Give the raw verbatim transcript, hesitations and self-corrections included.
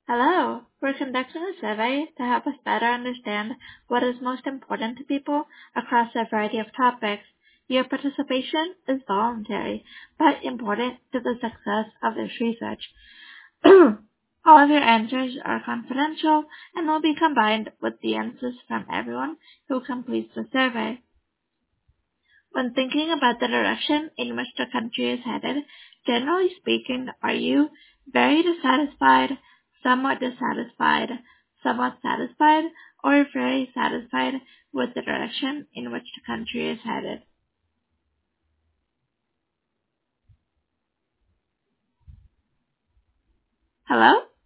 Hello. We're conducting a survey to help us better understand what is most important to people across a variety of topics. Your participation is voluntary, but important to the success of this research. All of your answers are confidential and will be combined with the answers from everyone who completes the survey. When thinking about the direction in which the country is headed, generally speaking, are you very dissatisfied, somewhat dissatisfied, somewhat satisfied, or very satisfied with the direction in which the country is headed? Hello?